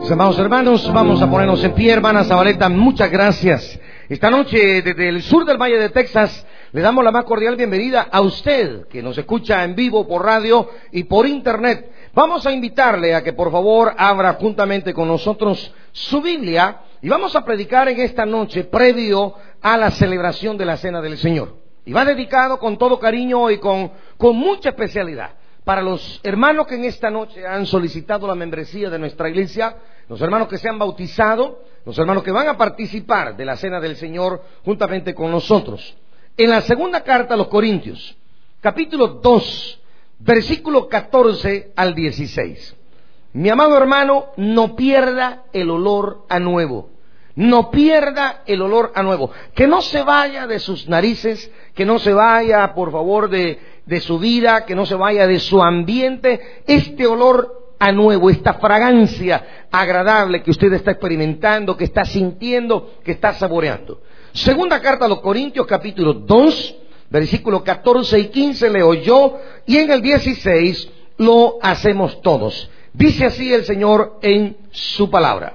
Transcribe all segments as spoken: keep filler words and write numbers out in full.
Mis amados hermanos, vamos a ponernos en pie. Hermana Zabaleta, muchas gracias. Esta noche, desde el sur del Valle de Texas, le damos la más cordial bienvenida a usted, que nos escucha en vivo por radio y por internet. Vamos a invitarle a que por favor abra juntamente con nosotros su Biblia y vamos a predicar en esta noche previo a la celebración de la Cena del Señor. Y va dedicado con todo cariño y con, con mucha especialidad para los hermanos que en esta noche han solicitado la membresía de nuestra iglesia, los hermanos que se han bautizado, los hermanos que van a participar de la Cena del Señor juntamente con nosotros. En la segunda carta a los Corintios, capítulo dos, versículo catorce al dieciséis. Mi amado hermano, no pierda el olor a nuevo. No pierda el olor a nuevo. Que no se vaya de sus narices, que no se vaya, por favor, de, de su vida, que no se vaya de su ambiente. Este olor a nuevo, esta fragancia agradable que usted está experimentando, que está sintiendo, que está saboreando. Segunda carta a los Corintios, capítulo dos, versículos catorce y quince leo yo, y en el dieciséis lo hacemos todos. Dice así el Señor en su palabra: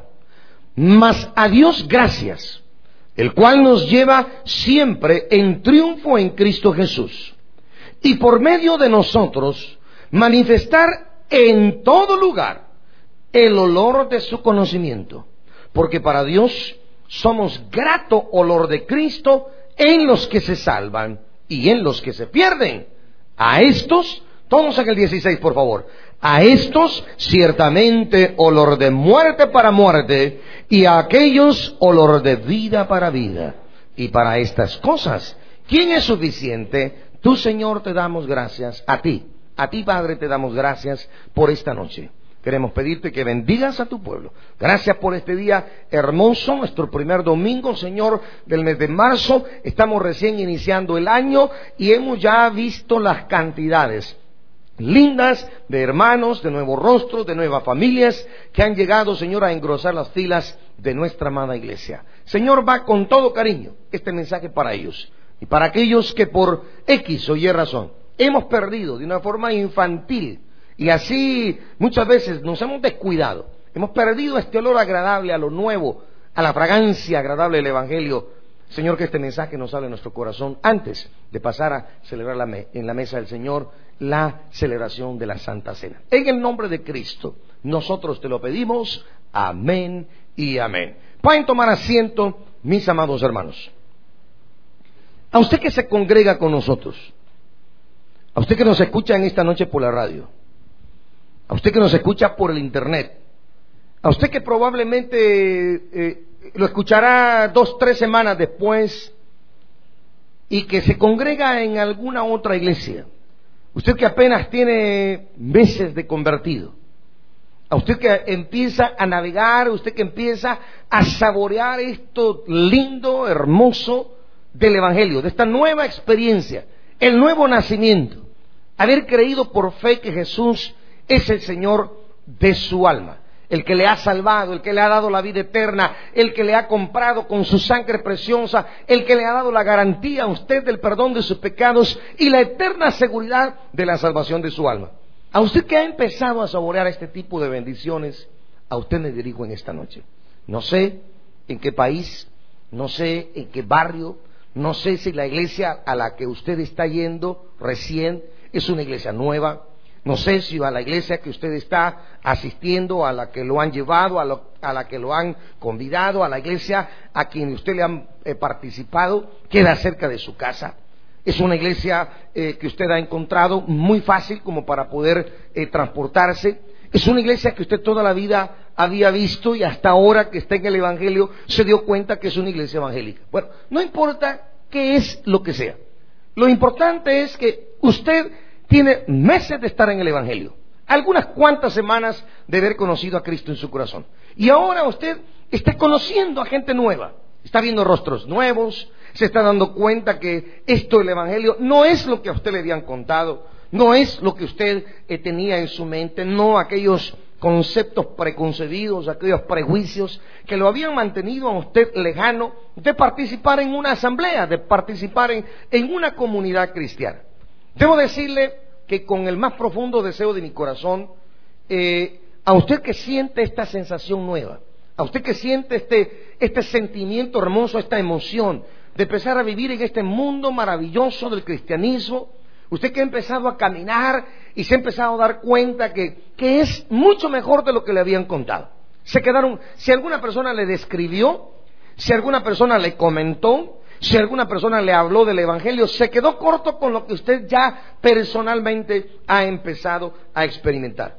mas a Dios gracias, el cual nos lleva siempre en triunfo en Cristo Jesús, y por medio de nosotros manifestar en todo lugar el olor de su conocimiento, porque para Dios somos grato olor de Cristo en los que se salvan y en los que se pierden. A estos, todos en el dieciséis por favor, a estos ciertamente olor de muerte para muerte, y a aquellos olor de vida para vida. Y para estas cosas, ¿quién es suficiente? Tú, Señor, te damos gracias. A ti, a ti, Padre, te damos gracias por esta noche. Queremos pedirte que bendigas a tu pueblo. Gracias por este día hermoso, nuestro primer domingo, Señor, del mes de marzo. Estamos recién iniciando el año y hemos ya visto las cantidades lindas de hermanos, de nuevos rostros, de nuevas familias que han llegado, Señor, a engrosar las filas de nuestra amada iglesia. Señor, va con todo cariño este mensaje para ellos y para aquellos que por X o Y razón hemos perdido de una forma infantil y así muchas veces nos hemos descuidado, hemos perdido este olor agradable a lo nuevo, a la fragancia agradable del Evangelio. Señor, que este mensaje nos hable en nuestro corazón antes de pasar a celebrar la me- en la mesa del Señor la celebración de la Santa Cena. En el nombre de Cristo, nosotros te lo pedimos. Amén y amén. Pueden tomar asiento, mis amados hermanos. A usted que se congrega con nosotros, a usted que nos escucha en esta noche por la radio, a usted que nos escucha por el internet, a usted que probablemente eh, lo escuchará dos, tres semanas después y que se congrega en alguna otra iglesia, usted que apenas tiene meses de convertido, a usted que empieza a navegar, usted que empieza a saborear esto lindo, hermoso del Evangelio, de esta nueva experiencia, el nuevo nacimiento, haber creído por fe que Jesús es el Señor de su alma, el que le ha salvado, el que le ha dado la vida eterna, el que le ha comprado con su sangre preciosa, el que le ha dado la garantía a usted del perdón de sus pecados y la eterna seguridad de la salvación de su alma. A usted que ha empezado a saborear este tipo de bendiciones, a usted me dirijo en esta noche. No sé en qué país, no sé en qué barrio, no sé si la iglesia a la que usted está yendo recién es una iglesia nueva. No sé si a la iglesia que usted está asistiendo, a la que lo han llevado, a, lo, a la que lo han convidado, a la iglesia a quien usted le ha eh, participado, queda cerca de su casa. Es una iglesia eh, que usted ha encontrado muy fácil como para poder eh, transportarse. Es una iglesia que usted toda la vida había visto y hasta ahora que está en el Evangelio se dio cuenta que es una iglesia evangélica. Bueno, no importa qué es lo que sea. Lo importante es que usted tiene meses de estar en el Evangelio, algunas cuantas semanas de haber conocido a Cristo en su corazón. Y ahora usted está conociendo a gente nueva, está viendo rostros nuevos, se está dando cuenta que esto del Evangelio no es lo que a usted le habían contado, no es lo que usted eh, tenía en su mente, no aquellos conceptos preconcebidos, aquellos prejuicios que lo habían mantenido a usted lejano de participar en una asamblea, de participar en, en una comunidad cristiana. Debo decirle que con el más profundo deseo de mi corazón, eh, a usted que siente esta sensación nueva, a usted que siente este, este sentimiento hermoso, esta emoción de empezar a vivir en este mundo maravilloso del cristianismo, usted que ha empezado a caminar y se ha empezado a dar cuenta que, que es mucho mejor de lo que le habían contado. Se quedaron, si alguna persona le describió, si alguna persona le comentó, si alguna persona le habló del Evangelio, se quedó corto con lo que usted ya personalmente ha empezado a experimentar.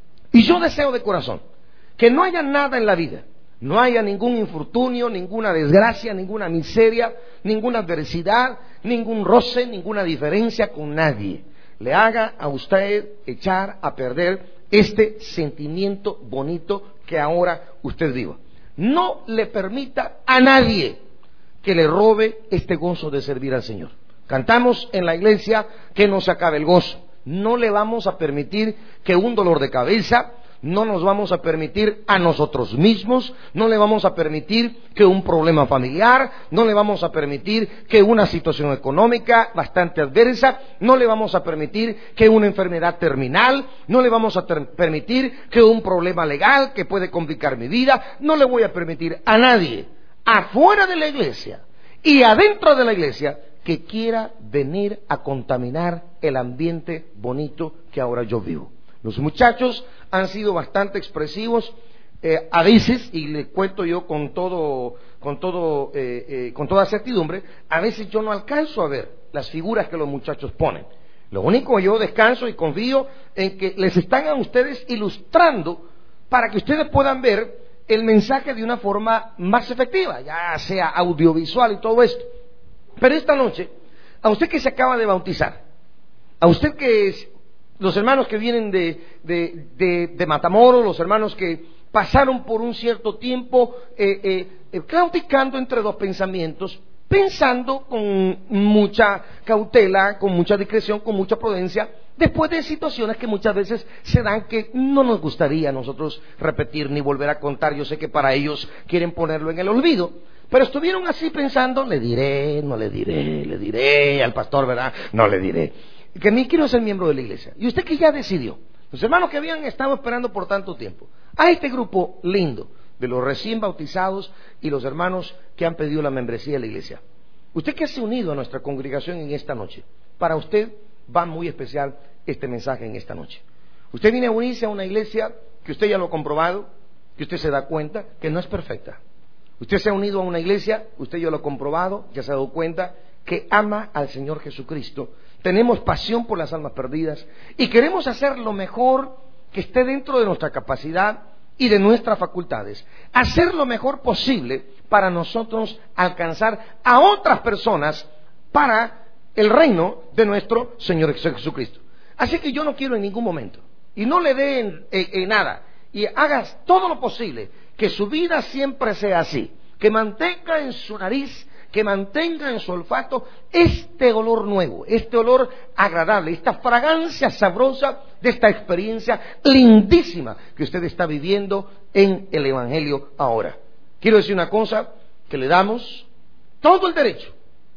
Y yo deseo de corazón que no haya nada en la vida, no haya ningún infortunio, ninguna desgracia, ninguna miseria, ninguna adversidad, ningún roce, ninguna diferencia con nadie le haga a usted echar a perder este sentimiento bonito que ahora usted viva. No le permita a nadie que le robe este gozo de servir al Señor. Cantamos en la iglesia que no se acabe el gozo. No le vamos a permitir que un dolor de cabeza, no nos vamos a permitir a nosotros mismos, no le vamos a permitir que un problema familiar, no le vamos a permitir que una situación económica bastante adversa, no le vamos a permitir que una enfermedad terminal, no le vamos a ter- permitir que un problema legal que puede complicar mi vida, no le voy a permitir a nadie afuera de la iglesia y adentro de la iglesia que quiera venir a contaminar el ambiente bonito que ahora yo vivo. Los muchachos han sido bastante expresivos, eh, a veces, y le cuento yo con todo, con todo, eh, eh, con toda certidumbre, a veces yo no alcanzo a ver las figuras que los muchachos ponen. Lo único, yo descanso y confío en que les están a ustedes ilustrando para que ustedes puedan ver el mensaje de una forma más efectiva, ya sea audiovisual y todo esto. Pero esta noche, a usted que se acaba de bautizar, a usted que es, los hermanos que vienen de, de, de, de Matamoros, los hermanos que pasaron por un cierto tiempo eh, eh, eh, claudicando entre dos pensamientos, pensando con mucha cautela, con mucha discreción, con mucha prudencia, después de situaciones que muchas veces se dan que no nos gustaría a nosotros repetir ni volver a contar. Yo sé que para ellos quieren ponerlo en el olvido, pero estuvieron así pensando, le diré, no le diré, le diré al pastor, ¿verdad? No le diré que ni quiero ser miembro de la iglesia. Y usted que ya decidió, los hermanos que habían estado esperando por tanto tiempo, a este grupo lindo de los recién bautizados y los hermanos que han pedido la membresía de la iglesia, usted que se ha unido a nuestra congregación en esta noche, para usted va muy especial este mensaje en esta noche. Usted viene a unirse a una iglesia que usted ya lo ha comprobado, que usted se da cuenta que no es perfecta. Usted se ha unido a una iglesia, usted ya lo ha comprobado, ya se ha dado cuenta que ama al Señor Jesucristo. Tenemos pasión por las almas perdidas y queremos hacer lo mejor que esté dentro de nuestra capacidad y de nuestras facultades, hacer lo mejor posible para nosotros alcanzar a otras personas para el reino de nuestro Señor Jesucristo. Así que yo no quiero en ningún momento, y no le den eh, eh, nada, y hagas todo lo posible que su vida siempre sea así, que mantenga en su nariz, que mantenga en su olfato este olor nuevo, este olor agradable, esta fragancia sabrosa de esta experiencia lindísima que usted está viviendo en el Evangelio ahora. Quiero decir una cosa, que le damos todo el derecho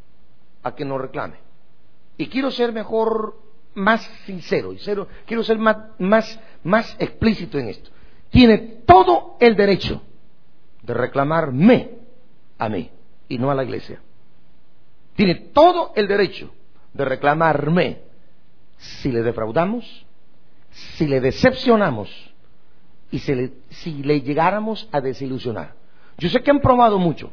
a que nos reclame. Y quiero ser mejor, más sincero, y cero, quiero ser más, más, más explícito en esto. Tiene todo el derecho de reclamarme a mí y no a la iglesia. Tiene todo el derecho de reclamarme si le defraudamos, si le decepcionamos y si le, si le llegáramos a desilusionar. Yo sé que han probado mucho,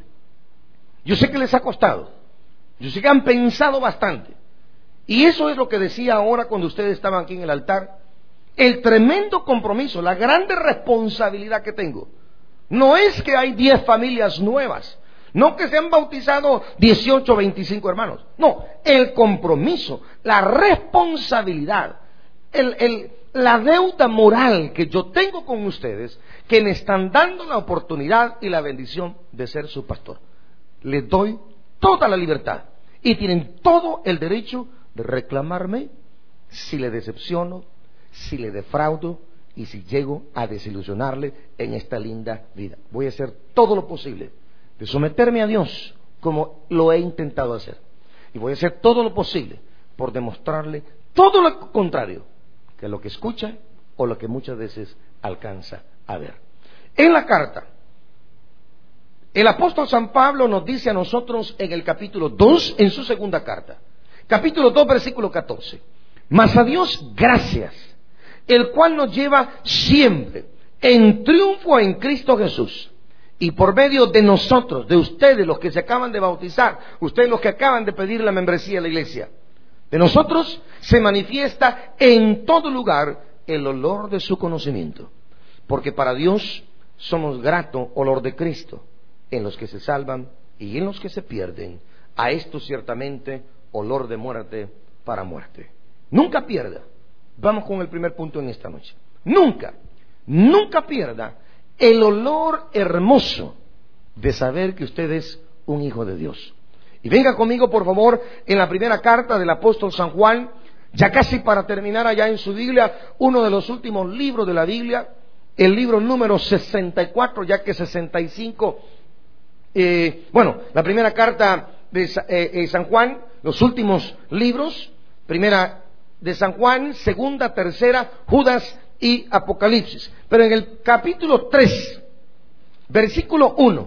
yo sé que les ha costado, yo sé que han pensado bastante, y eso es lo que decía ahora cuando ustedes estaban aquí en el altar. El tremendo compromiso, la grande responsabilidad que tengo, no es que hay diez familias nuevas, no que se han bautizado dieciocho o veinticinco hermanos, no, el compromiso, la responsabilidad, el, el, la deuda moral que yo tengo con ustedes, que me están dando la oportunidad y la bendición de ser su pastor. Les doy toda la libertad y tienen todo el derecho de reclamarme si le decepciono, si le defraudo y si llego a desilusionarle en esta linda vida. Voy a hacer todo lo posible de someterme a Dios como lo he intentado hacer, y voy a hacer todo lo posible por demostrarle todo lo contrario que lo que escucha o lo que muchas veces alcanza a ver. En la carta, el apóstol San Pablo nos dice a nosotros en el capítulo dos, en su segunda carta, capítulo dos, versículo catorce, mas a Dios gracias, el cual nos lleva siempre en triunfo en Cristo Jesús, y por medio de nosotros, de ustedes los que se acaban de bautizar, ustedes los que acaban de pedir la membresía a la iglesia, de nosotros se manifiesta en todo lugar el olor de su conocimiento, porque para Dios somos grato olor de Cristo en los que se salvan y en los que se pierden. A esto ciertamente olor de muerte para muerte. Nunca pierda, vamos con el primer punto en esta noche, nunca, nunca pierda el olor hermoso de saber que usted es un hijo de Dios. Y venga conmigo por favor en la primera carta del apóstol San Juan, ya casi para terminar allá en su Biblia, uno de los últimos libros de la Biblia, el libro número sesenta y cuatro, ya que sesenta y cinco, eh, bueno, la primera carta de eh, eh, San Juan, los últimos libros, primera de San Juan, segunda, tercera, Judas y Apocalipsis. Pero en el capítulo tres, versículo uno,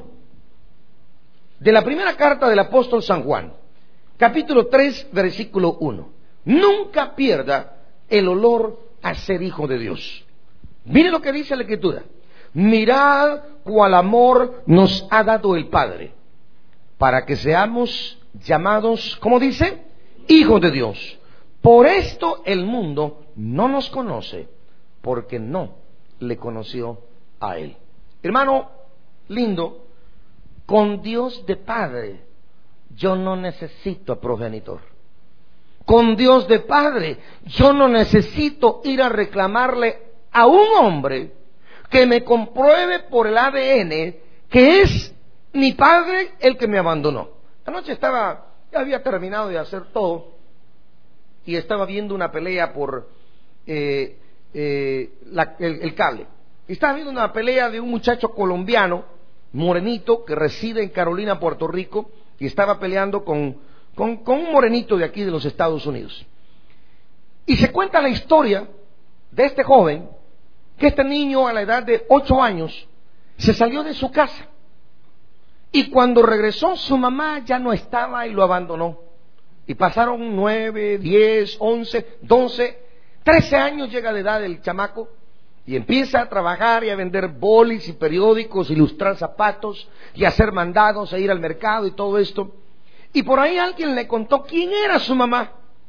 de la primera carta del apóstol San Juan, capítulo tres, versículo uno, nunca pierda el olor a ser hijo de Dios. Mire lo que dice la Escritura: mirad cuál amor nos ha dado el Padre, para que seamos llamados, ¿cómo dice? Hijos de Dios. Por esto el mundo no nos conoce, porque no le conoció a Él. Hermano lindo, con Dios de Padre yo no necesito a progenitor. Con Dios de Padre yo no necesito ir a reclamarle a un hombre que me compruebe por el A D N que es mi padre el que me abandonó. Anoche estaba, ya había terminado de hacer todo y estaba viendo una pelea por eh, eh, la, el, el cable. Estaba viendo una pelea de un muchacho colombiano, morenito, que reside en Carolina, Puerto Rico, y estaba peleando con, con, con un morenito de aquí de los Estados Unidos. Y se cuenta la historia de este joven, que este niño a la edad de ocho años se salió de su casa, y cuando regresó su mamá ya no estaba y lo abandonó. Y pasaron nueve, diez, once, doce, trece años llega de edad el chamaco, y empieza a trabajar y a vender bolis y periódicos, ilustrar zapatos y hacer mandados, a ir al mercado y todo esto. Y por ahí alguien le contó quién era su mamá.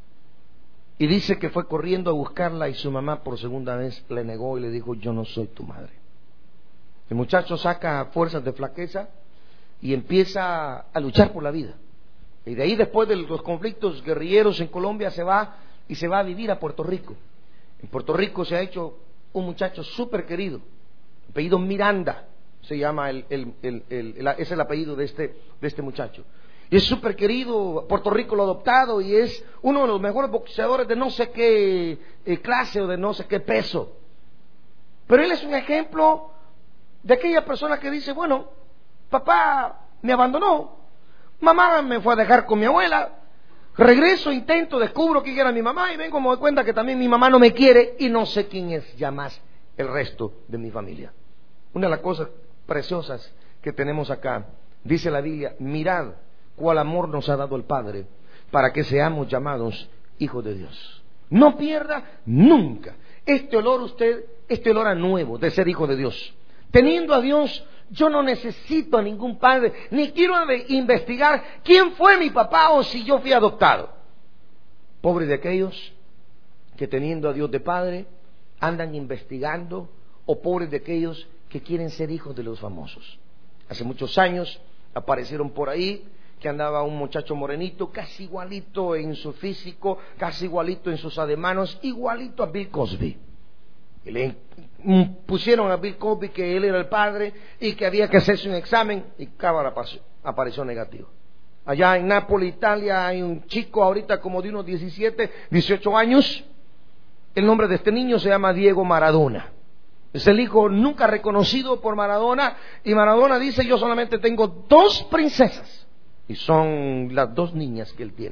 Y dice que fue corriendo a buscarla y su mamá por segunda vez le negó y le dijo: yo no soy tu madre. El muchacho saca fuerzas de flaqueza y empieza a luchar por la vida. Y de ahí, después de los conflictos guerrilleros en Colombia, se va y se va a vivir a Puerto Rico. En Puerto Rico se ha hecho un muchacho súper querido, apellido Miranda, se llama el, el, el, el, el, es el apellido de este, de este muchacho. Y es súper querido, Puerto Rico lo ha adoptado y es uno de los mejores boxeadores de no sé qué eh, clase o de no sé qué peso. Pero él es un ejemplo de aquella persona que dice: bueno, papá me abandonó, mamá me fue a dejar con mi abuela, regreso, intento, descubro quién era mi mamá y vengo, me doy cuenta que también mi mamá no me quiere y no sé quién es ya más el resto de mi familia. Una de las cosas preciosas que tenemos acá, dice la Biblia: mirad cuál amor nos ha dado el Padre para que seamos llamados hijos de Dios. No pierda nunca este olor usted, este olor a nuevo de ser hijo de Dios. Teniendo a Dios, yo no necesito a ningún padre, ni quiero investigar quién fue mi papá o si yo fui adoptado. Pobre de aquellos que teniendo a Dios de padre andan investigando, o pobres de aquellos que quieren ser hijos de los famosos. Hace muchos años aparecieron por ahí que andaba un muchacho morenito, casi igualito en su físico, casi igualito en sus ademanos, igualito a Bill Cosby. Y le pusieron a Bill Cosby que él era el padre y que había que hacerse un examen, y cámara apareció negativo. Allá en Nápoles, Italia, hay un chico ahorita como de unos diecisiete, dieciocho años. El nombre de este niño se llama Diego Maradona. Es el hijo nunca reconocido por Maradona, y Maradona dice: yo solamente tengo dos princesas, y son las dos niñas que él tiene.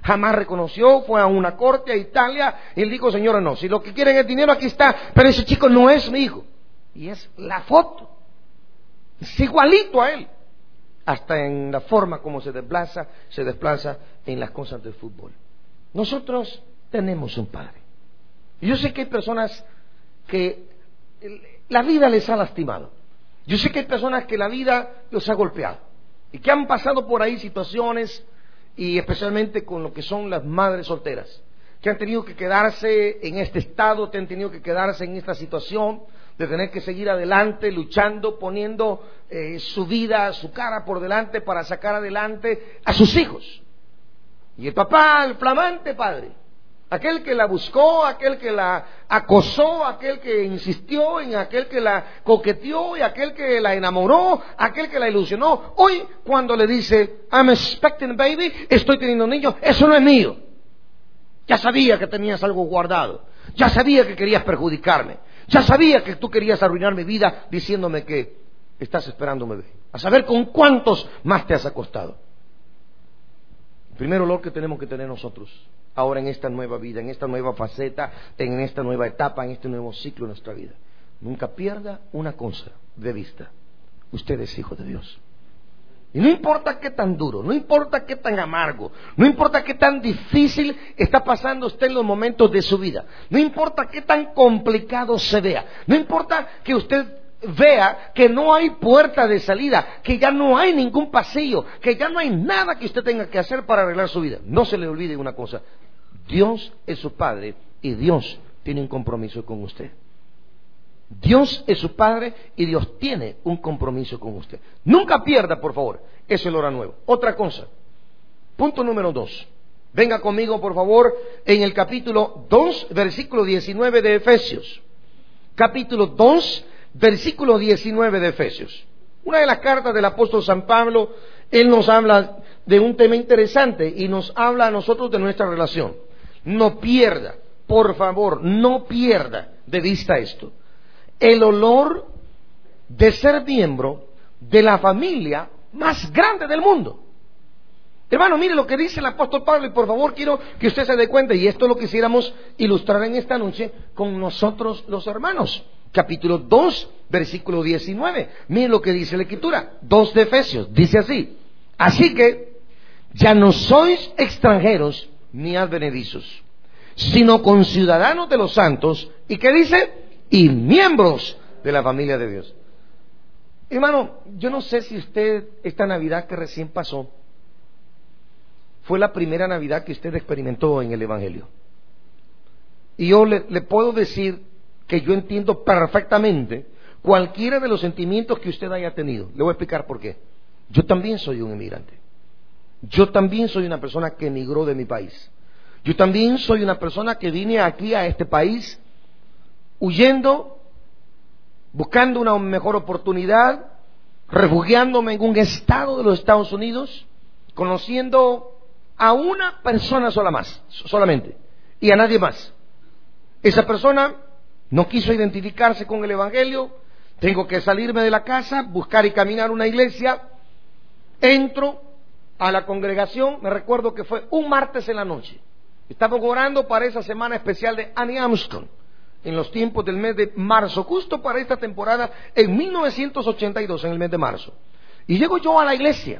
jamás reconoció, fue a una corte a Italia y él dijo, señora, no, si lo que quieren es dinero, aquí está, pero ese chico no es mi hijo. Y es la foto, es igualito a él, hasta en la forma como se desplaza, se desplaza en las cosas del fútbol. Nosotros tenemos un padre. Y yo sé que hay personas que la vida les ha lastimado. Yo sé que hay personas que la vida los ha golpeado y que han pasado por ahí situaciones, y especialmente con lo que son las madres solteras, que han tenido que quedarse en este estado, que han tenido que quedarse en esta situación de tener que seguir adelante, luchando, poniendo eh, su vida, su cara por delante para sacar adelante a sus hijos. Y el papá, el flamante padre, aquel que la buscó, aquel que la acosó, aquel que insistió, en aquel que la coqueteó y aquel que la enamoró, aquel que la ilusionó, hoy cuando le dice, I'm expecting a baby, estoy teniendo un niño, eso no es mío. Ya sabía que tenías algo guardado, ya sabía que querías perjudicarme, ya sabía que tú querías arruinar mi vida diciéndome que estás esperando un bebé. A saber con cuántos más te has acostado. El primer olor que tenemos que tener nosotros ahora en esta nueva vida, en esta nueva faceta, en esta nueva etapa, en este nuevo ciclo de nuestra vida. Nunca pierda una cosa de vista. Usted es hijo de Dios. Y no importa qué tan duro, no importa qué tan amargo, no importa qué tan difícil está pasando usted en los momentos de su vida, no importa qué tan complicado se vea, no importa que usted vea que no hay puerta de salida, que ya no hay ningún pasillo, que ya no hay nada que usted tenga que hacer para arreglar su vida. No se le olvide una cosa: Dios es su Padre y Dios tiene un compromiso con usted. Dios es su Padre y Dios tiene un compromiso con usted. Nunca pierda, por favor, ese olor a nuevo. Otra cosa, punto número dos. Venga conmigo, por favor, en el capítulo dos, versículo diecinueve de Efesios. Capítulo dos, versículo diecinueve de Efesios. Una de las cartas del apóstol San Pablo, él nos habla de un tema interesante y nos habla a nosotros de nuestra relación. No pierda, por favor, no pierda de vista esto. El olor de ser miembro de la familia más grande del mundo. Hermano, mire lo que dice el apóstol Pablo, y por favor quiero que usted se dé cuenta, y esto lo quisiéramos ilustrar en esta noche con nosotros los hermanos. Capítulo dos, versículo diecinueve. Mire lo que dice la Escritura, dos de Efesios, dice así: así que ya no sois extranjeros ni advenedizos, sino conciudadanos de los santos, y ¿qué dice? Y miembros de la familia de Dios. Hermano, yo no sé si usted, esta Navidad que recién pasó, fue la primera Navidad que usted experimentó en el Evangelio. Y yo le, le puedo decir que yo entiendo perfectamente cualquiera de los sentimientos que usted haya tenido. Le voy a explicar por qué. Yo también soy un inmigrante. Yo también soy una persona que emigró de mi país. Yo también soy una persona que vine aquí a este país huyendo, buscando una mejor oportunidad, refugiándome en un estado de los Estados Unidos, conociendo a una persona sola más, solamente, y a nadie más. Esa persona no quiso identificarse con el Evangelio. Tengo que salirme de la casa, buscar y caminar una iglesia. Entro a la congregación, me recuerdo que fue un martes en la noche. Estamos orando para esa semana especial de Annie Armstrong, en los tiempos del mes de marzo, justo para esta temporada, en mil novecientos ochenta y dos, en el mes de marzo. Y llego yo a la iglesia.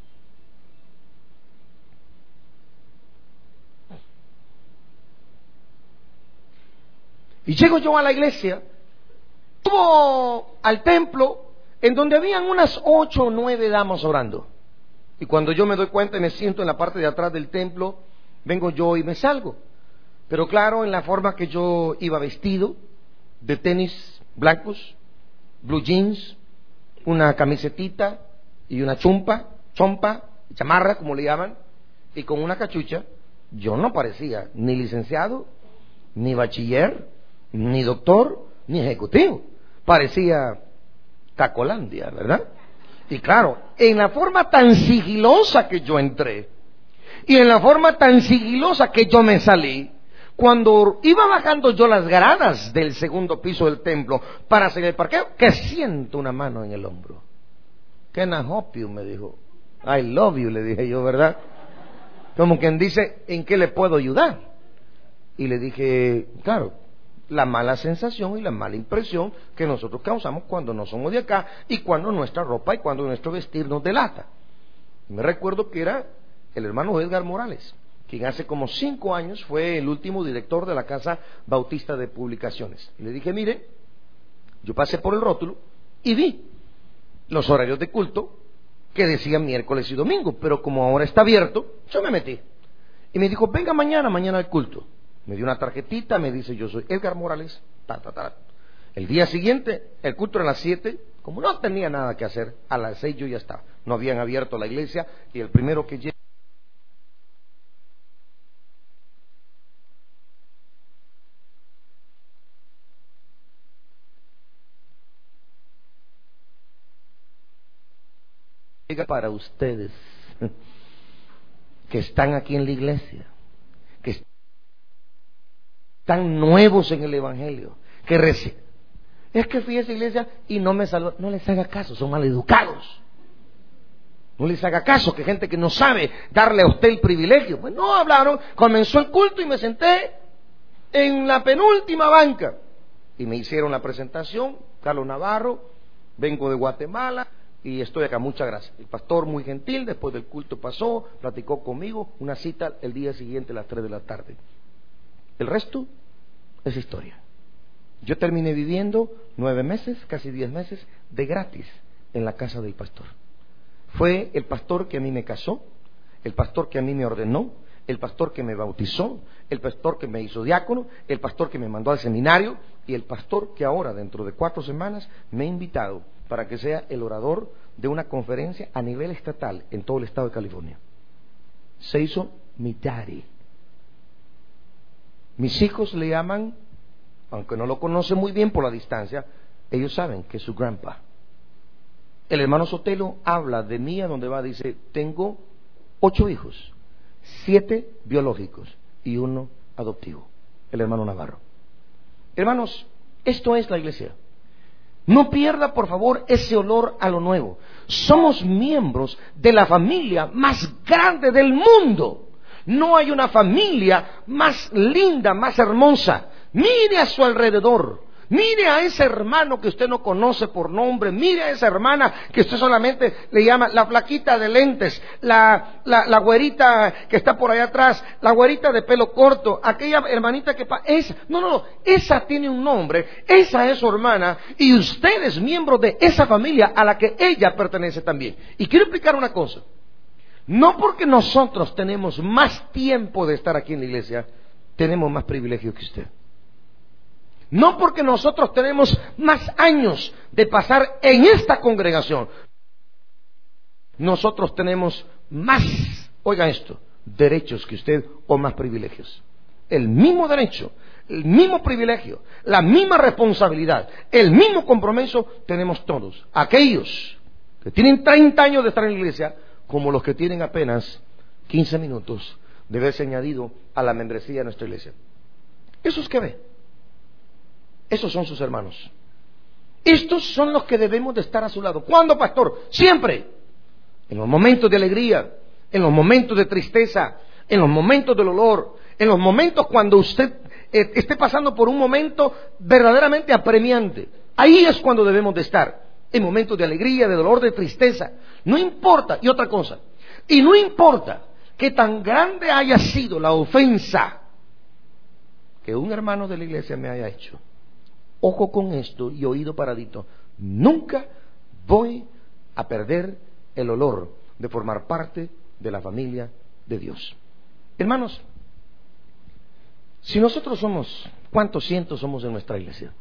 Y llego yo a la iglesia, subo al templo, en donde habían unas ocho o nueve damas orando. Y cuando yo me doy cuenta y me siento en la parte de atrás del templo, vengo yo y me salgo. Pero claro, en la forma que yo iba vestido, de tenis blancos, blue jeans, una camisetita y una chumpa, chompa, chamarra como le llaman, y con una cachucha, yo no parecía ni licenciado, ni bachiller, ni doctor, ni ejecutivo. Parecía Tacolandia, ¿verdad? Y claro, en la forma tan sigilosa que yo entré, y en la forma tan sigilosa que yo me salí, cuando iba bajando yo las gradas del segundo piso del templo para hacer el parqueo, que siento una mano en el hombro. Can I help you? Me dijo. I love you, le dije yo, ¿verdad? como quien dice, ¿en qué le puedo ayudar? Y le dije, claro, la mala sensación y la mala impresión que nosotros causamos cuando no somos de acá y cuando nuestra ropa y cuando nuestro vestir nos delata. Me recuerdo que era el hermano Edgar Morales, quien hace como cinco años fue el último director de la Casa Bautista de Publicaciones. Y le dije, mire, yo pasé por el rótulo y vi los horarios de culto que decían miércoles y domingo, pero como ahora está abierto, yo me metí. Y me dijo, venga mañana, mañana al culto. Me dio una tarjetita, me dice, yo soy Edgar Morales, ta, ta, ta. El día siguiente, el culto era a las siete, como no tenía nada que hacer, a las seis yo ya estaba. No habían abierto la iglesia y el primero que llega para ustedes que están aquí en la iglesia, que están nuevos en el evangelio, que reciben. Es que fui a esa iglesia y no me saludó. No les haga caso, son maleducados. No les haga caso, que gente que no sabe darle a usted el privilegio. Pues no hablaron, comenzó el culto y me senté en la penúltima banca. Y me hicieron la presentación, Carlos Navarro, vengo de Guatemala y estoy acá, muchas gracias. El pastor muy gentil, después del culto pasó, platicó conmigo, una cita el día siguiente a las tres de la tarde. El resto es historia. Yo terminé viviendo nueve meses, casi diez meses, de gratis en la casa del pastor. Fue el pastor que a mí me casó, el pastor que a mí me ordenó, el pastor que me bautizó, el pastor que me hizo diácono, el pastor que me mandó al seminario y el pastor que ahora, dentro de cuatro semanas, me ha invitado para que sea el orador de una conferencia a nivel estatal en todo el estado de California. Se hizo mi daddy. Mis hijos le llaman, aunque no lo conocen muy bien por la distancia, ellos saben que es su grandpa. El hermano Sotelo habla de mí a donde va, dice, tengo ocho hijos, siete biológicos y uno adoptivo, el hermano Navarro. Hermanos, esto es la iglesia. No pierda, por favor, ese olor a lo nuevo. Somos miembros de la familia más grande del mundo. No hay una familia más linda, más hermosa. Mire a su alrededor. Mire a ese hermano que usted no conoce por nombre. Mire a esa hermana que usted solamente le llama la flaquita de lentes, la, la, la güerita que está por allá atrás, la güerita de pelo corto, aquella hermanita que... Pa- esa, no, no, no, esa tiene un nombre, esa es su hermana y usted es miembro de esa familia a la que ella pertenece también. Y quiero explicar una cosa. No porque nosotros tenemos más tiempo de estar aquí en la iglesia, tenemos más privilegio que usted. No porque nosotros tenemos más años de pasar en esta congregación, nosotros tenemos más, oiga esto, derechos que usted o más privilegios. El mismo derecho, el mismo privilegio, la misma responsabilidad, el mismo compromiso tenemos todos. Aquellos que tienen treinta años de estar en la iglesia, como los que tienen apenas quince minutos de haberse añadido a la membresía de nuestra iglesia. ¿Esos que ve? Esos son sus hermanos. Estos son los que debemos de estar a su lado. ¿Cuándo, pastor? Siempre. En los momentos de alegría, en los momentos de tristeza, en los momentos del dolor, en los momentos cuando usted eh, esté pasando por un momento verdaderamente apremiante. Ahí es cuando debemos de estar. En momentos de alegría, de dolor, de tristeza. No importa. Y otra cosa. Y no importa que tan grande haya sido la ofensa que un hermano de la iglesia me haya hecho. Ojo con esto y oído paradito. Nunca voy a perder el olor de formar parte de la familia de Dios. Hermanos, si nosotros somos, ¿cuántos cientos somos en nuestra iglesia?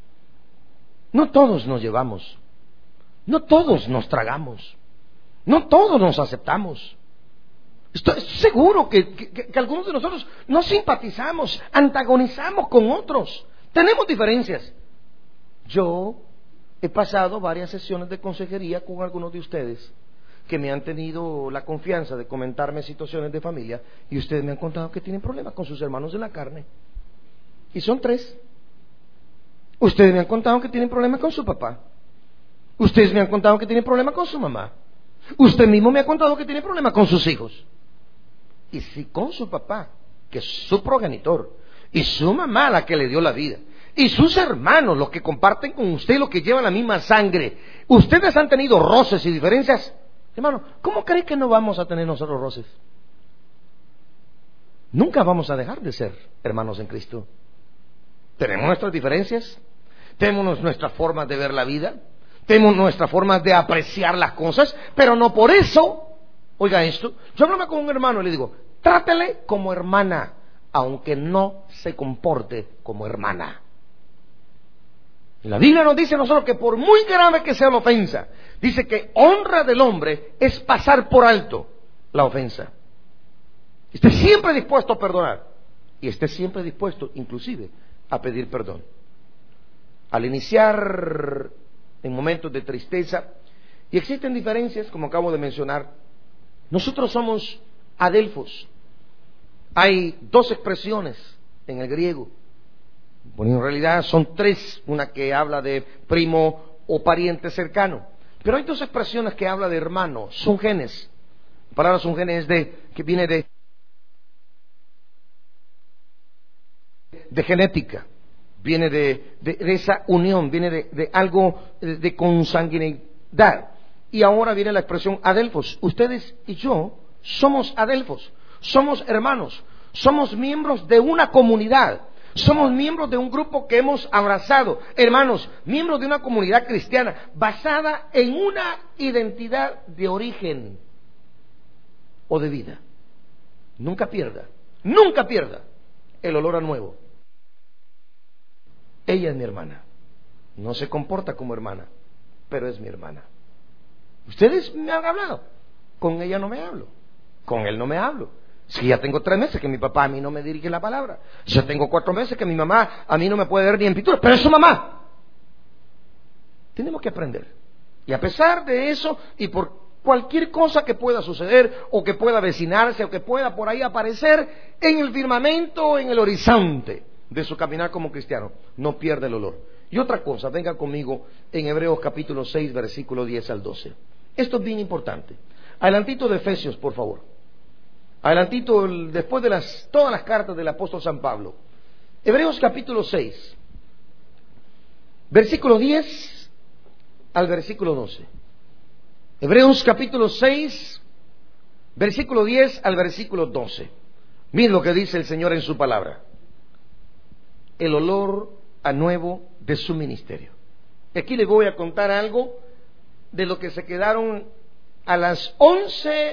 No todos nos llevamos. No todos nos tragamos. No todos nos aceptamos. Estoy seguro que, que, que algunos de nosotros no simpatizamos, antagonizamos con otros. Tenemos diferencias. Yo he pasado varias sesiones de consejería con algunos de ustedes que me han tenido la confianza de comentarme situaciones de familia y ustedes me han contado que tienen problemas con sus hermanos de la carne. Y son tres. Ustedes me han contado que tienen problemas con su papá. Ustedes me han contado que tienen problemas con su mamá. Usted mismo me ha contado que tiene problemas con sus hijos. Y si con su papá, que es su progenitor, y su mamá, la que le dio la vida, y sus hermanos, los que comparten con usted, los que llevan la misma sangre, ustedes han tenido roces y diferencias, hermano, ¿cómo cree que no vamos a tener nosotros roces? Nunca vamos a dejar de ser hermanos en Cristo. Tenemos nuestras diferencias, tenemos nuestras formas de ver la vida, tenemos nuestras formas de apreciar las cosas, pero no por eso, oiga esto, yo hablaba con un hermano y le digo, trátele como hermana, aunque no se comporte como hermana. La Biblia nos dice a nosotros que por muy grave que sea la ofensa, dice que honra del hombre es pasar por alto la ofensa. Esté siempre dispuesto a perdonar y esté siempre dispuesto inclusive a pedir perdón. Al iniciar en momentos de tristeza, y existen diferencias como acabo de mencionar, nosotros somos adelfos. Hay dos expresiones en el griego. Bueno, en realidad son tres, una que habla de primo o pariente cercano, pero hay dos expresiones que habla de hermano, son genes. La palabra son genes de, que viene de, de genética, viene de, de, de esa unión, viene de, de algo de, de consanguinidad. Y ahora viene la expresión adelfos. Ustedes y yo somos adelfos, somos hermanos, somos miembros de una comunidad. Somos miembros de un grupo que hemos abrazado, hermanos, miembros de una comunidad cristiana basada en una identidad de origen o de vida. Nunca pierda, nunca pierda el olor a nuevo. Ella es mi hermana, no se comporta como hermana, pero es mi hermana. Ustedes me han hablado, con ella no me hablo, con él no me hablo. Si ya tengo tres meses que mi papá a mí no me dirige la palabra. Si ya tengo cuatro meses que mi mamá a mí no me puede dar ni en pintura, pero es su mamá. Tenemos que aprender. Y a pesar de eso, y por cualquier cosa que pueda suceder, o que pueda vecinarse, o que pueda por ahí aparecer en el firmamento, en el horizonte de su caminar como cristiano, no pierda el olor. Y otra cosa, venga conmigo en Hebreos capítulo seis, versículo diez al doce. Esto es bien importante. Adelantito de Efesios, por favor. Adelantito, después de las, todas las cartas del apóstol San Pablo. Hebreos capítulo seis, versículo diez al versículo doce. Hebreos capítulo seis, versículo diez al versículo doce. Miren lo que dice el Señor en su palabra. El olor a nuevo de su ministerio. Aquí les voy a contar algo de lo que se quedaron a las once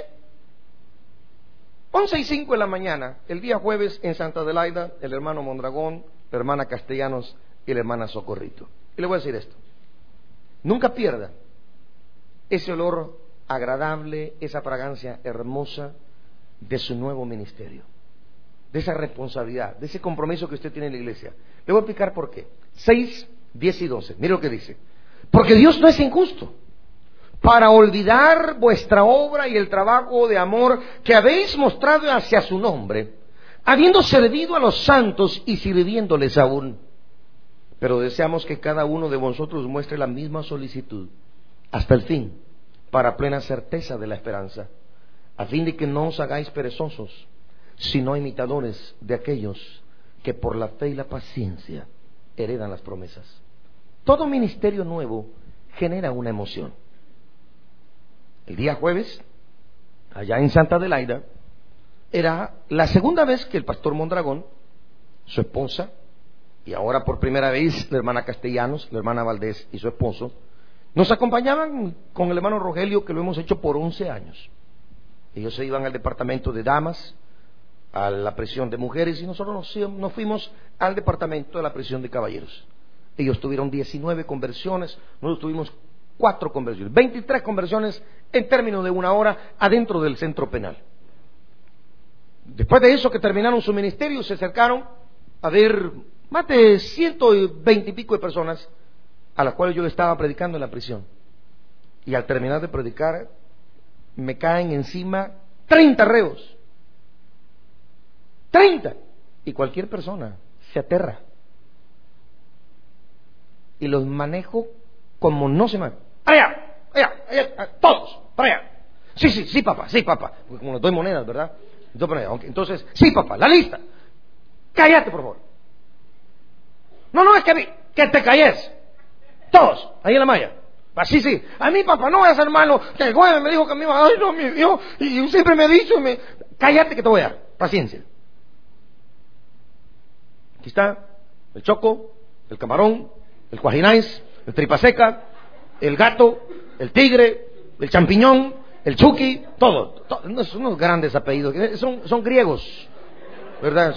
Once y cinco de la mañana, el día jueves en Santa Adelaida, el hermano Mondragón, la hermana Castellanos y la hermana Socorrito. Y le voy a decir esto: nunca pierda ese olor agradable, esa fragancia hermosa de su nuevo ministerio, de esa responsabilidad, de ese compromiso que usted tiene en la iglesia. Le voy a explicar por qué. Seis, diez y doce. Mire lo que dice. Porque Dios no es injusto para olvidar vuestra obra y el trabajo de amor que habéis mostrado hacia su nombre, habiendo servido a los santos y sirviéndoles aún. Pero deseamos que cada uno de vosotros muestre la misma solicitud hasta el fin, para plena certeza de la esperanza, a fin de que no os hagáis perezosos, sino imitadores de aquellos que por la fe y la paciencia heredan las promesas. Todo ministerio nuevo genera una emoción. El día jueves, allá en Santa Adelaida, era la segunda vez que el pastor Mondragón, su esposa, y ahora por primera vez la hermana Castellanos, la hermana Valdés y su esposo, nos acompañaban con el hermano Rogelio, que lo hemos hecho por once años. Ellos se iban al departamento de damas, a la prisión de mujeres, y nosotros nos, nos fuimos al departamento de la prisión de caballeros. Ellos tuvieron diecinueve conversiones, nosotros tuvimos cuatro conversiones, veintitrés conversiones en términos de una hora adentro del centro penal. Después de eso, que terminaron su ministerio, se acercaron a ver más de ciento veinte y pico de personas a las cuales yo estaba predicando en la prisión. Y al terminar de predicar, me caen encima treinta reos. treinta. Y cualquier persona se aterra. Y los manejo como no se manejan. Allá, allá, allá, todos, para allá. Sí, sí, sí, papá, sí, papá. Porque como les doy monedas, ¿verdad? Entonces, sí, papá, la lista. Cállate, por favor. No, no, es que, que te calles. Todos, ahí en la malla. Así sí. A mí, papá, no voy a ser malo. Que el jueves me dijo que me iba a... Ay, no, mi Dios. Y siempre me ha dicho... Me... Cállate que te voy a dar. Paciencia. Aquí está el choco, el camarón, el cuajináis, el tripa seca, el gato, el tigre, el champiñón, el chucky, todo. todo son unos grandes apellidos. Son, son griegos. ¿Verdad?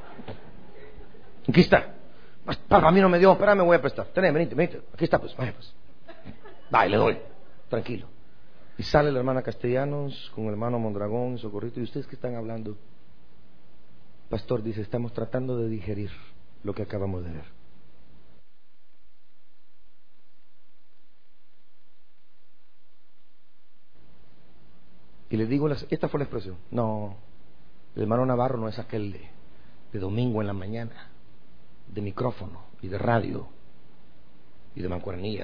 Aquí está. Papá, a mí no me dio, espera, me voy a prestar. Tenés, venite, venite. Aquí está, pues, vaya, pues. Dale, le doy. Tranquilo. Y sale la hermana Castellanos con el hermano Mondragón, Socorrito. ¿Y ustedes qué están hablando? Pastor dice, estamos tratando de digerir lo que acabamos de ver. Y les digo, esta fue la expresión. No, el hermano Navarro no es aquel de, de domingo en la mañana, de micrófono y de radio y de mancuernillas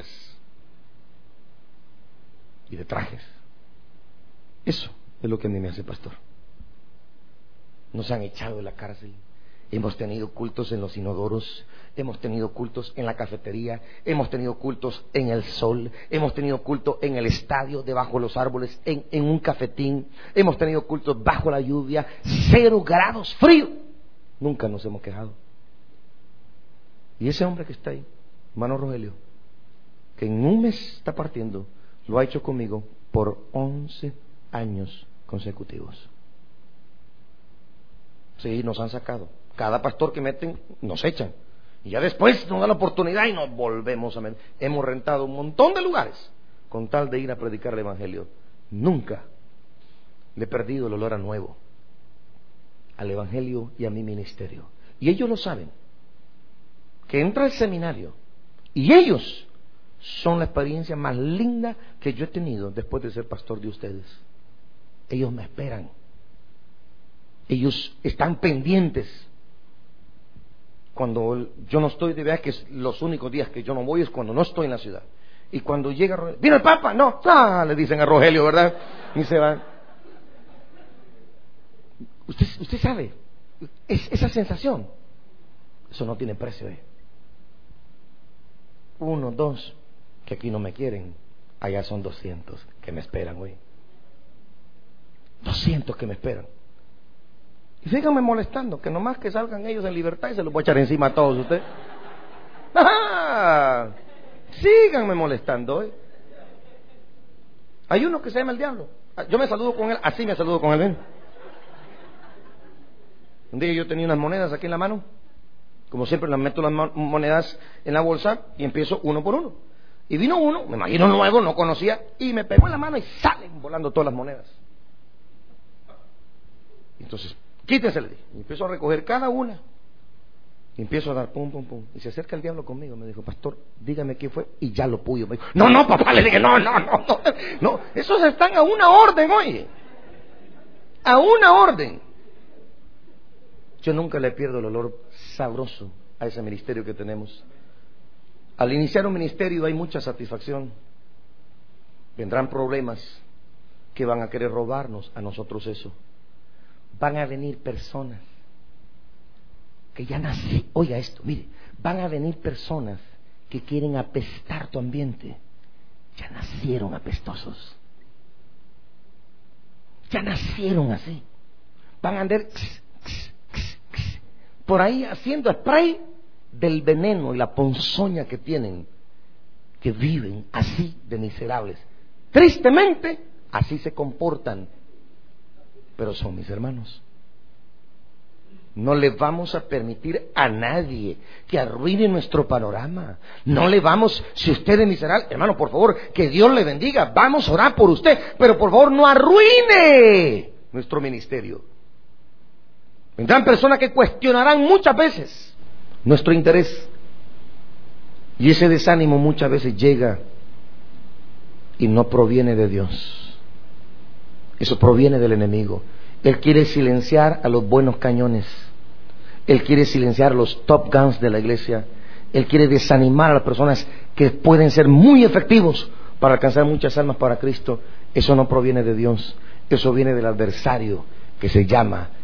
y de trajes. Eso es lo que a mí me hace pastor. Nos han echado de la cárcel, hemos tenido cultos en los inodoros, hemos tenido cultos en la cafetería, hemos tenido cultos en el sol, hemos tenido cultos en el estadio, debajo de los árboles, en, en un cafetín, hemos tenido cultos bajo la lluvia, cero grados, frío. Nunca nos hemos quejado. Y ese hombre que está ahí, hermano Rogelio, que en un mes está partiendo, lo ha hecho conmigo por once años consecutivos. Sí, nos han sacado. Cada pastor que meten, nos echan. Y ya después nos dan la oportunidad y nos volvemos a meter. Hemos rentado un montón de lugares con tal de ir a predicar el Evangelio. Nunca le he perdido el olor a nuevo al Evangelio y a mi ministerio. Y ellos lo saben. Que entra al seminario y ellos son la experiencia más linda que yo he tenido después de ser pastor de ustedes. Ellos me esperan. Ellos están pendientes. Cuando yo no estoy, de verdad que es los únicos días que yo no voy es cuando no estoy en la ciudad. Y cuando llega Rogelio, ¿vino el Papa? No, ah, le dicen a Rogelio, ¿verdad? Y se van. Usted, usted sabe, es, esa sensación, eso no tiene precio, ¿eh? Uno, dos, que aquí no me quieren, allá son doscientos que me esperan hoy. Doscientos que me esperan. Y síganme molestando, que nomás que salgan ellos en libertad y se los voy a echar encima a todos ustedes. ¡Ah! Síganme molestando, ¿eh? Hay uno que se llama el diablo. Yo me saludo con él, así me saludo con él, ¿ven? Un día yo tenía unas monedas aquí en la mano. Como siempre, las meto las monedas en la bolsa y empiezo uno por uno. Y vino uno, me imagino nuevo, no conocía, y me pegó en la mano y salen volando todas las monedas. Entonces, quítense, le dije. Y empiezo a recoger cada una. Y empiezo a dar pum, pum, pum. Y se acerca el diablo conmigo. Me dijo, pastor, dígame quién fue. Y ya lo puyo. Me dijo, no, no, papá. Le dije, no, no, no, no. No, esos están a una orden, oye. A una orden. Yo nunca le pierdo el olor sabroso a ese ministerio que tenemos. Al iniciar un ministerio hay mucha satisfacción. Vendrán problemas que van a querer robarnos a nosotros eso. Van a venir personas que ya nací. Oiga esto, mire, van a venir personas que quieren apestar tu ambiente. Ya nacieron apestosos. Ya nacieron así. Van a andar por ahí haciendo spray del veneno y la ponzoña que tienen, que viven así de miserables. Tristemente, así se comportan, pero son mis hermanos. No le vamos a permitir a nadie que arruine nuestro panorama. No le vamos, si usted es miserable, hermano, por favor, que Dios le bendiga, vamos a orar por usted, pero por favor no arruine nuestro ministerio. Vendrán personas que cuestionarán muchas veces nuestro interés. Y ese desánimo muchas veces llega y no proviene de Dios. Eso proviene del enemigo. Él quiere silenciar a los buenos cañones. Él quiere silenciar a los Top Guns de la iglesia. Él quiere desanimar a las personas que pueden ser muy efectivos para alcanzar muchas almas para Cristo. Eso no proviene de Dios. Eso viene del adversario que se llama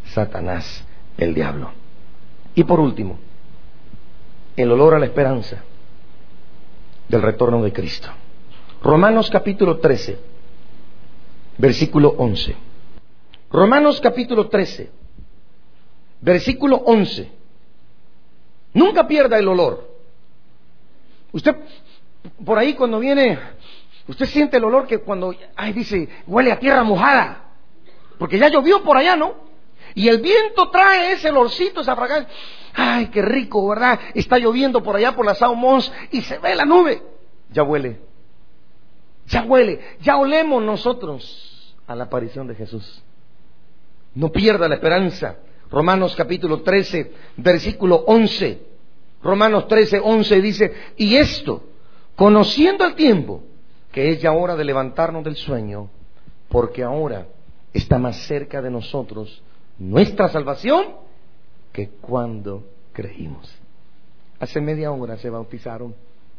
Satanás, el diablo. Y por último, el olor a la esperanza del retorno de Cristo. Romanos capítulo trece, versículo once. Romanos capítulo trece, versículo once. Nunca pierda el olor. Usted, por ahí cuando viene, usted siente el olor que cuando, ay, dice, huele a tierra mojada, porque ya llovió por allá, ¿no? Y el viento trae ese olorcito, esa fragancia. Ay, qué rico, ¿verdad? Está lloviendo por allá por la Sao Mons y se ve la nube. Ya huele, ya huele, ya olemos nosotros a la aparición de Jesús. No pierda la esperanza. Romanos capítulo trece, versículo once. Romanos trece, once dice: y esto, conociendo el tiempo, que es ya hora de levantarnos del sueño, porque ahora está más cerca de nosotros nuestra salvación que cuando creímos. Hace media hora se bautizaron.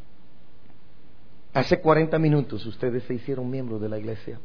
Hace cuarenta minutos ustedes se hicieron miembros de la iglesia.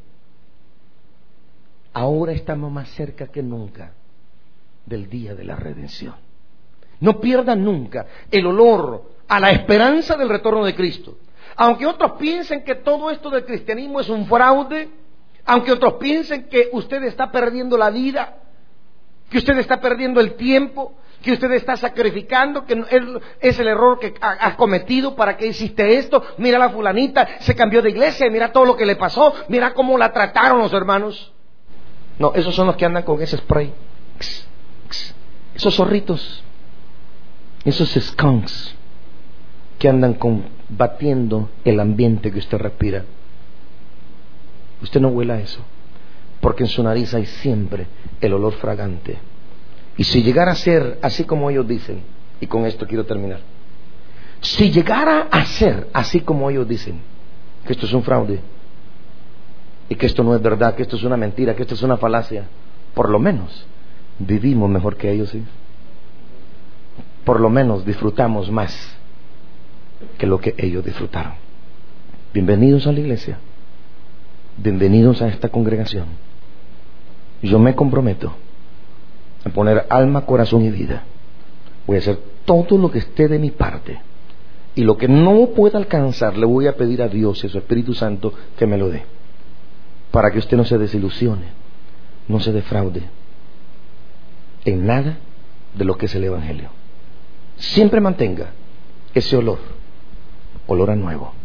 Ahora estamos más cerca que nunca del día de la redención. No pierdan nunca el olor a la esperanza del retorno de Cristo. Aunque otros piensen que todo esto del cristianismo es un fraude, aunque otros piensen que usted está perdiendo la vida, que usted está perdiendo el tiempo, que usted está sacrificando, que es el error que has cometido, ¿para qué hiciste esto? Mira la fulanita, se cambió de iglesia, mira todo lo que le pasó, mira cómo la trataron los hermanos. No, esos son los que andan con ese spray, esos zorritos, esos skunks que andan combatiendo el ambiente que usted respira. Usted no huela eso, porque en su nariz hay siempre el olor fragante. Y si llegara a ser así como ellos dicen, y con esto quiero terminar, si llegara a ser así como ellos dicen, que esto es un fraude, y que esto no es verdad, que esto es una mentira, que esto es una falacia, por lo menos vivimos mejor que ellos, ¿sí? Por lo menos disfrutamos más que lo que ellos disfrutaron. Bienvenidos a la iglesia, bienvenidos a esta congregación. Yo me comprometo a poner alma, corazón y vida. Voy a hacer todo lo que esté de mi parte, y lo que no pueda alcanzar le voy a pedir a Dios y a su Espíritu Santo que me lo dé, para que usted no se desilusione, no se defraude en nada de lo que es el Evangelio. Siempre mantenga ese olor, olor a nuevo.